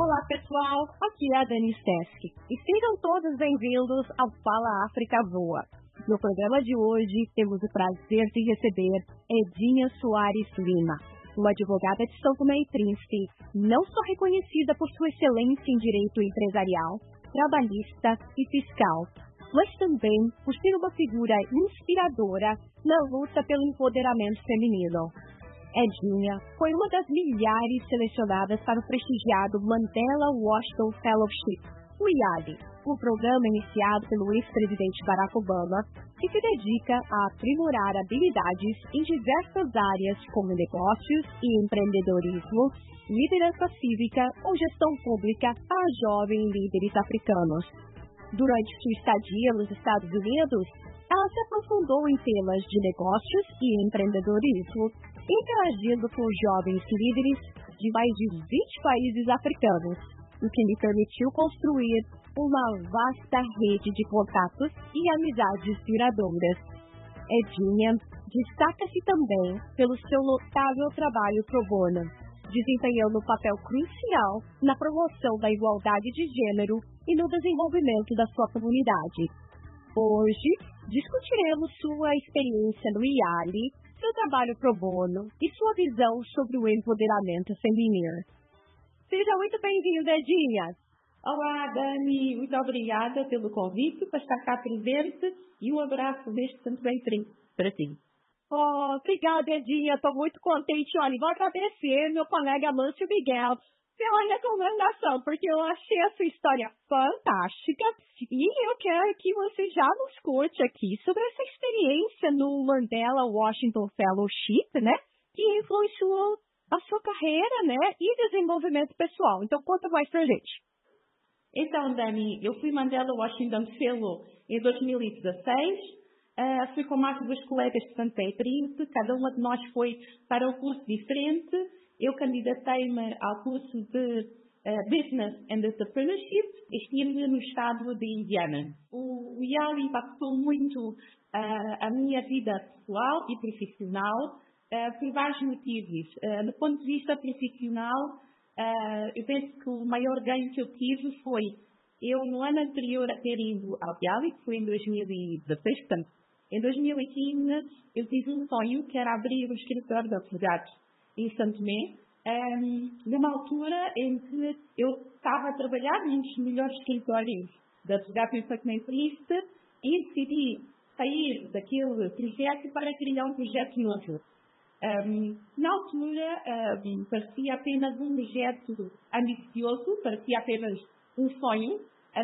Olá pessoal, aqui é a Dani Steski e sejam todos bem-vindos ao Fala África Voa. No programa de hoje temos o prazer de receber Edinha Soares Lima, uma advogada de São Tomé e Príncipe, não só reconhecida por sua excelência em direito empresarial, trabalhista e fiscal, mas também por ser uma figura inspiradora na luta pelo empoderamento feminino. Edinha foi uma das milhares selecionadas para o prestigiado Mandela Washington Fellowship, o IALI, um programa iniciado pelo ex-presidente Barack Obama, que se dedica a aprimorar habilidades em diversas áreas como negócios e empreendedorismo, liderança cívica ou gestão pública a jovens líderes africanos. Durante sua estadia nos Estados Unidos, ela se aprofundou em temas de negócios e empreendedorismo, interagindo com jovens líderes de mais de 20 países africanos, o que lhe permitiu construir uma vasta rede de contatos e amizades duradouras. Edinha destaca-se também pelo seu notável trabalho pro bono, desempenhando um papel crucial na promoção da igualdade de gênero e no desenvolvimento da sua comunidade. Hoje, discutiremos sua experiência no IALI, seu trabalho pro bono e sua visão sobre o empoderamento feminino. Seja muito bem-vinda, Edinha! Olá, Dani, muito obrigada pelo convite para estar cá presente e um abraço deste tanto bem para ti. Obrigada, Edinha, estou muito contente. Olha, vou agradecer meu colega Mâncio Miguel pela recomendação, porque eu achei a sua história fantástica e eu quero que você já nos conte aqui sobre essa experiência no Mandela Washington Fellowship, né, que influenciou a sua carreira, né, e desenvolvimento pessoal. Então, conta mais pra gente. Então, Dani, eu fui Mandela Washington Fellow em 2016, fui com mais duas colegas de São Tomé e Príncipe, cada uma de nós foi para um curso diferente. Eu candidatei-me ao curso de Business and Entrepreneurship, estive no estado de Indiana. O IALI impactou muito a minha vida pessoal e profissional por vários motivos. Do ponto de vista profissional, eu penso que o maior ganho que eu tive foi eu, no ano anterior a ter ido ao IALI, que foi em 2016, portanto, em 2015, eu tive um sonho que era abrir um escritório de advogados em São Tomé, numa altura em que eu estava a trabalhar num dos melhores escritórios de advogados em São Tomé e Príncipe e decidi sair daquele projeto para criar um projeto novo. Na altura, parecia apenas um projeto ambicioso, parecia apenas um sonho,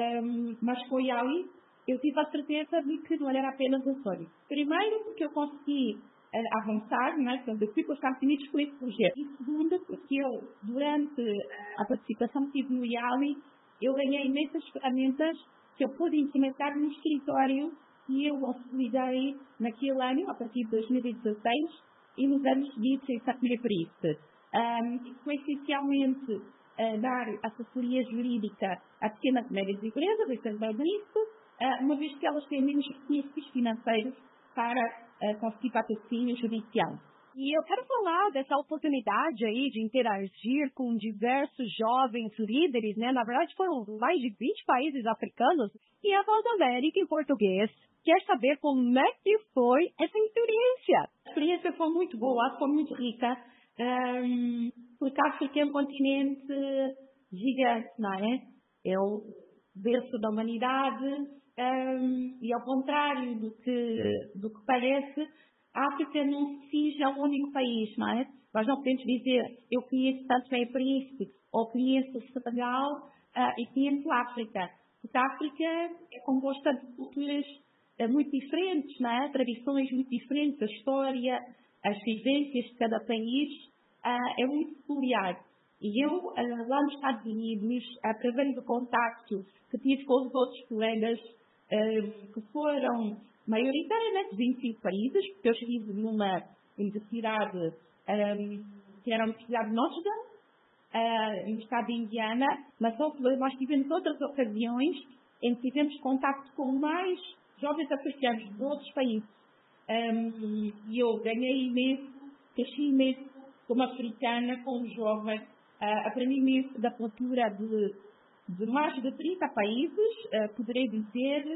mas foi ali eu tive a certeza de que não era apenas um sonho. Primeiro, porque eu consegui avançar, né? Quando eu fui para os Estados Unidos com esse projeto. E segundo, porque eu, durante a participação que tive no IALI, eu ganhei imensas ferramentas que eu pude implementar no escritório e eu consolidei naquele ano, a partir de 2016, e nos anos seguintes em São Tomé e Príncipe. Foi essencialmente dar assessoria jurídica a pequenas e médias empresas em São Tomé e Príncipe, uma vez que elas têm menos recursos financeiros para conseguir patrocínio judicial. E eu quero falar dessa oportunidade aí de interagir com diversos jovens líderes, né? Na verdade, foram mais de 20 países africanos e a Voz da América em português. Quer saber como é que foi essa experiência? A experiência foi muito boa, foi muito rica, porque a África é um continente gigante, não é? É o berço da humanidade. E ao contrário do que parece, a África não se finge a um único país, não é? Nós não podemos dizer, eu conheço São Tomé e Príncipe, ou conheço Senegal e conheço a África. Porque a África é composta de culturas muito diferentes, não é? Tradições muito diferentes, a história, as vivências de cada país é muito peculiar. E eu, lá nos Estados Unidos, através do contacto que tive com os outros colegas, que foram maioritariamente de 25 países, porque eu estive numa universidade que era a Universidade de Notre Dame, no estado de Indiana, mas nós tivemos outras ocasiões em que tivemos contacto com mais jovens africanos de outros países. E eu ganhei imenso, cresci imenso como africana, como jovem, aprendi imenso da cultura de mais de 30 países, poderei dizer,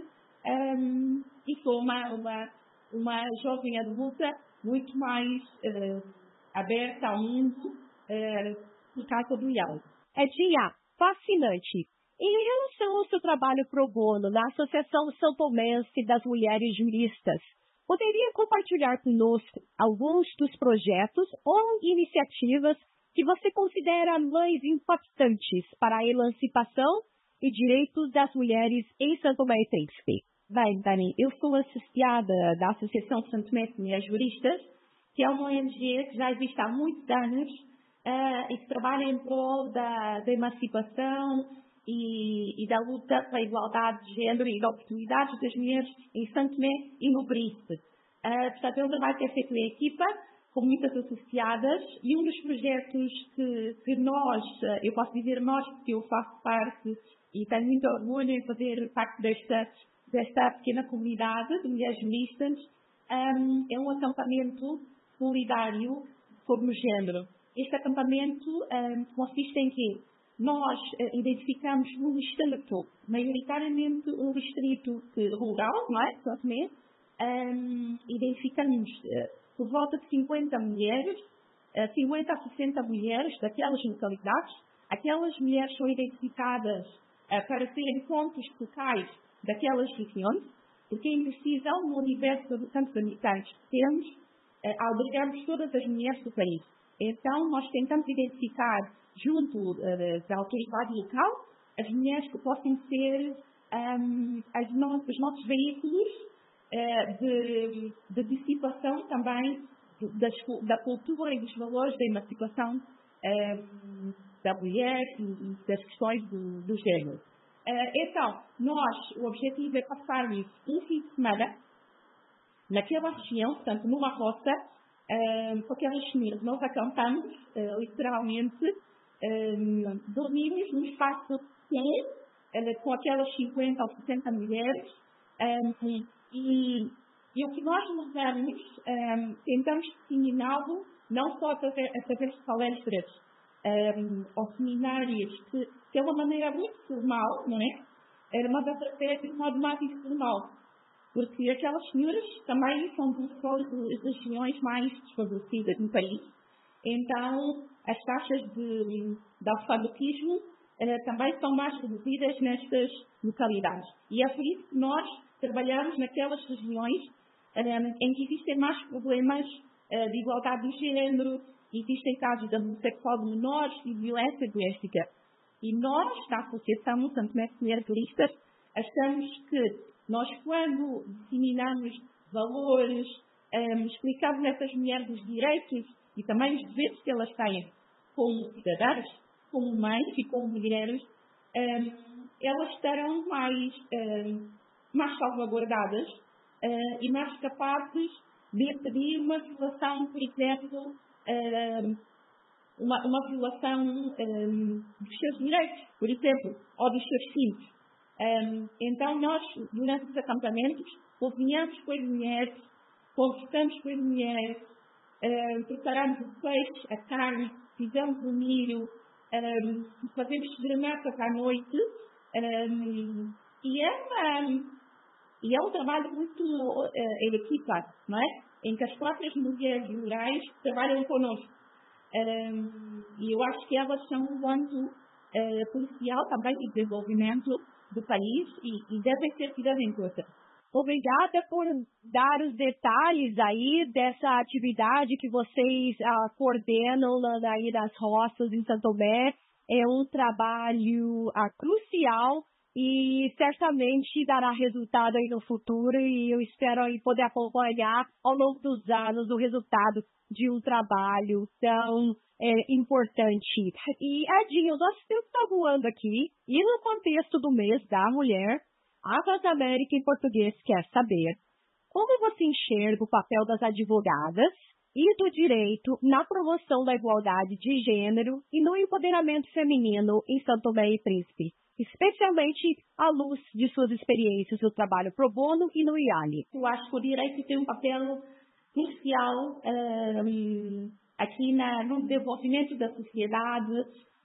e sou uma jovem adulta muito mais aberta ao mundo por causa do yoga. Edinha, fascinante. Em relação ao seu trabalho pro bono na Associação Santomense das Mulheres Juristas, poderia compartilhar conosco alguns dos projetos ou iniciativas que você considera mais impactantes para a emancipação e direitos das mulheres em São Tomé e Príncipe? Bem, Dani, eu sou associada da Associação Santo Tomé de Mulheres Juristas, que é uma ONG que já existe há muitos anos e que trabalha em prol da emancipação e da luta pela igualdade de género e de oportunidades das mulheres em São Tomé e no Príncipe. Portanto, é um trabalho que é feito em equipa, com muitas associadas, e um dos projetos que nós, eu posso dizer nós, porque eu faço parte e tenho muito orgulho em fazer parte desta pequena comunidade de mulheres juristas, é um acampamento solidário sobre o género. Este acampamento consiste em que nós identificamos um distrito, maioritariamente um distrito rural, não é? São Tomé. Identificamos por volta de 50 mulheres, 50 a 60 mulheres daquelas localidades. Aquelas mulheres são identificadas para serem pontos focais daquelas regiões, porque em decisão no universo de tantos habitantes que temos, albergamos todas as mulheres do país. Então, nós tentamos identificar, junto da autoridade local, as mulheres que possam ser os nossos veículos de dissipação também da cultura e dos valores da emancipação da mulher e das questões do género. Então, o objetivo é passarmos um fim de semana naquela região, portanto, numa roça, com aquelas senhoras. Nós acampamos, literalmente, dormimos num espaço pequeno, com aquelas 50 ou 60 mulheres, e o que nós levamos, tentamos disseminá-lo não só através de palestras ou seminários, que é uma maneira muito formal, não é? Mas através de um modo mais informal. Porque aquelas senhoras também são das regiões mais desfavorecidas no país. Então, as taxas de alfabetismo também são mais reduzidas nestas localidades. E é por isso que nós trabalhamos naquelas regiões em que existem mais problemas de igualdade de género, existem casos de abuso sexual de menores e violência doméstica. E nós, da Associação Santo Tomé de Mulheres Juristas, achamos que nós, quando disseminamos valores, explicamos a essas mulheres os direitos e também os deveres que elas têm como cidadãs, como mães e como mulheres, elas estarão mais salvaguardadas e mais capazes de pedir uma violação, por exemplo, uma violação dos seus direitos, por exemplo, ou dos seus filhos. Então, nós, durante os acampamentos, cozinhamos com as mulheres, conversamos com as mulheres, preparamos o peixe, a carne, fizemos o milho, fazemos serenatas à noite, e é um trabalho muito em equipa, não é? Em que as próprias mulheres rurais trabalham connosco. E eu acho que elas são um ponto crucial também de desenvolvimento do país e devem ser tidas em conta. Obrigada por dar os detalhes aí dessa atividade que vocês coordenam aí das roças em São Tomé. É um trabalho crucial e certamente dará resultado aí no futuro, e eu espero aí poder acompanhar ao longo dos anos o resultado de um trabalho tão importante. E, Edinho, nosso tempo está voando aqui, e no contexto do mês da mulher, a Transamérica em Português quer saber como você enxerga o papel das advogadas e do direito na promoção da igualdade de gênero e no empoderamento feminino em São Tomé e Príncipe, especialmente à luz de suas experiências no trabalho pro bono e no IALI. Eu acho que o direito tem um papel crucial aqui no desenvolvimento da sociedade,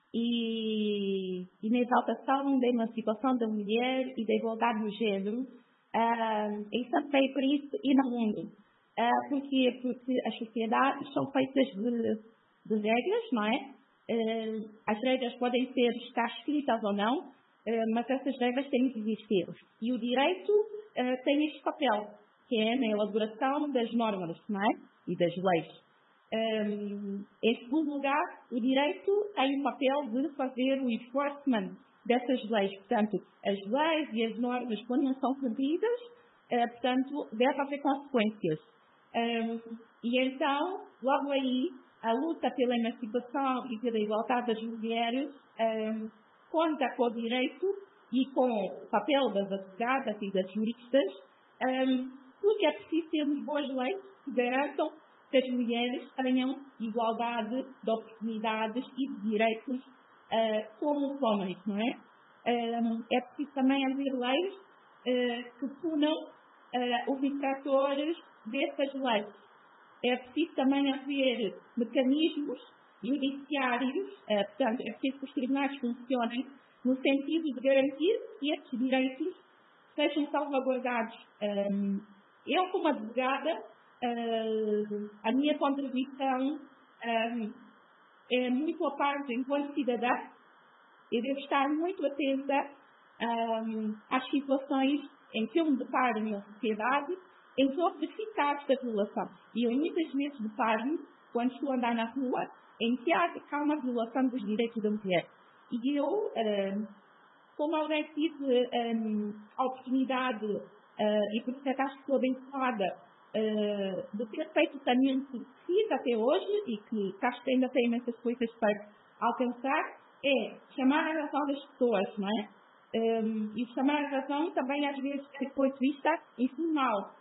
e na exaltação da emancipação da mulher e da igualdade no género em Santo Meio e Príncipe e no mundo. Porque as sociedades são feitas de regras, não é? As regras podem estar escritas ou não, mas essas regras têm que existir. E o direito tem este papel, que é na elaboração das normas, não é? E das leis. Em segundo lugar, o direito tem o papel de fazer o enforcement dessas leis. Portanto, as leis e as normas, quando não são cumpridas, portanto, deve haver consequências. E então, logo aí, a luta pela emancipação e pela igualdade das mulheres conta com o direito e com o papel das advogadas e das juristas, porque é preciso termos boas leis que garantam que as mulheres tenham igualdade de oportunidades e de direitos como os homens, não é? É preciso também haver leis que punam os infratores dessas leis. É preciso também haver mecanismos judiciários, portanto, é preciso que os tribunais funcionem no sentido de garantir que estes direitos sejam salvaguardados. Eu, como advogada, a minha contribuição é muito à parte enquanto cidadã. Eu devo estar muito atenta às situações em que eu me deparo na sociedade, em que eu verificar esta violação. E eu muitas vezes deparo-me, quando estou a andar na rua, em que há uma violação dos direitos da mulher. E eu, como alguém que tive a oportunidade, e por isso é que acho que estou abençoada, de ter feito o caminho que fiz até hoje, e que acho que ainda tem imensas coisas para alcançar, é chamar a razão das pessoas, não é? E chamar a razão também, às vezes, do ponto de vista informal.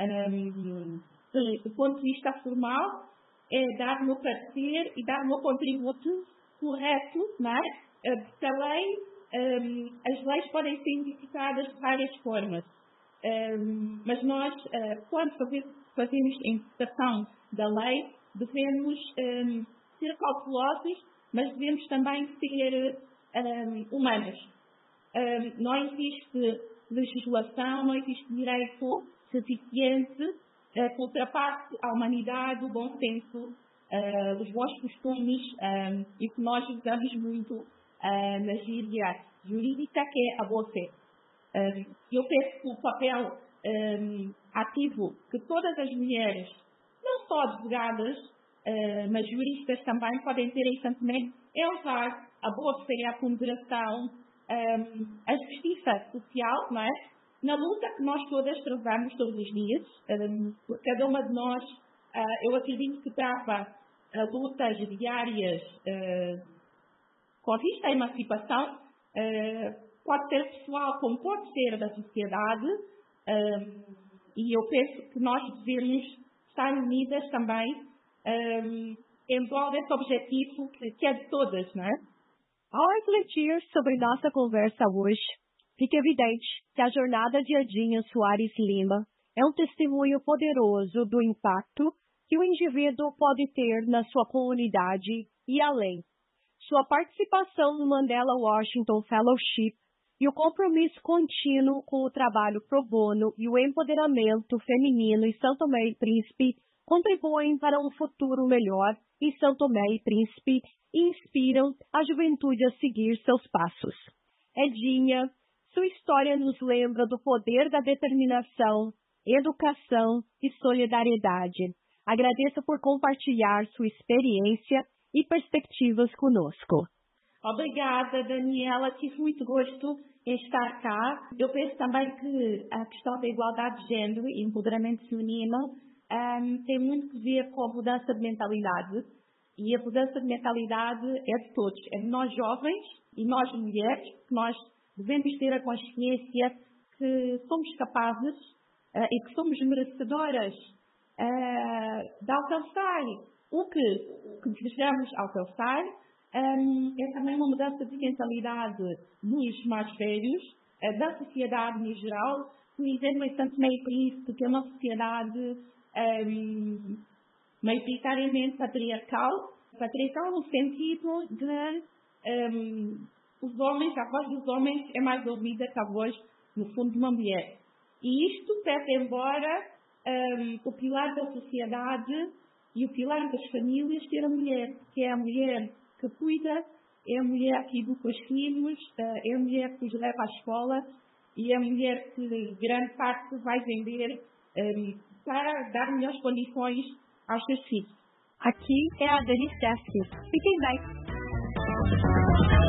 Do ponto de vista formal, é dar o meu parecer e dar o meu contributo correto, não é? Porque a lei, as leis podem ser identificadas de várias formas. Mas nós, quando fazemos a interpretação da lei, devemos ser cautelosos, mas devemos também ser humanos. Não existe legislação, não existe direito suficiente que ultrapasse a humanidade, o bom senso, os bons costumes e que nós usamos muito na gíria jurídica, que é a boa-fé. Eu penso que o papel ativo que todas as mulheres, não só advogadas, mas juristas também podem ter em Santo Tomé, é usar a boa-fé, a ponderação, a justiça social, não é? Na luta que nós todas travamos todos os dias. Cada uma de nós, eu acredito que trava lutas diárias com vista à emancipação, pode ser pessoal como pode ser da sociedade, e eu penso que nós devemos estar unidas também em prol desse objetivo que é de todas, não é? Ao refletir sobre nossa conversa hoje, fica evidente que a jornada de Edinha Soares Lima é um testemunho poderoso do impacto que o indivíduo pode ter na sua comunidade e além. Sua participação no Mandela Washington Fellowship e o compromisso contínuo com o trabalho pro bono e o empoderamento feminino em São Tomé e Príncipe contribuem para um futuro melhor em São Tomé e Príncipe e inspiram a juventude a seguir seus passos. Edinha, sua história nos lembra do poder da determinação, educação e solidariedade. Agradeço por compartilhar sua experiência e perspectivas conosco. Obrigada, Daniela. Tive muito gosto em estar cá. Eu penso também que a questão da igualdade de género e empoderamento feminino tem muito a ver com a mudança de mentalidade. E a mudança de mentalidade é de todos. É de nós jovens e nós mulheres, que nós devemos ter a consciência que somos capazes e que somos merecedoras de alcançar o que desejamos alcançar. É também uma mudança de mentalidade dos mais velhos, da sociedade em geral. Por exemplo, em Santo Tomé e Príncipe, que é uma sociedade maioritariamente patriarcal no sentido de os homens, a voz dos homens é mais ouvida que a voz, no fundo, de uma mulher. E isto pese embora o pilar da sociedade e o pilar das famílias ser a mulher, que é a mulher que cuida, é a mulher que educa os filhos, é a mulher que os leva à escola e é a mulher que grande parte vai vender para dar melhores condições aos seus filhos. Aqui é a Dani Sesc. Fiquem bem!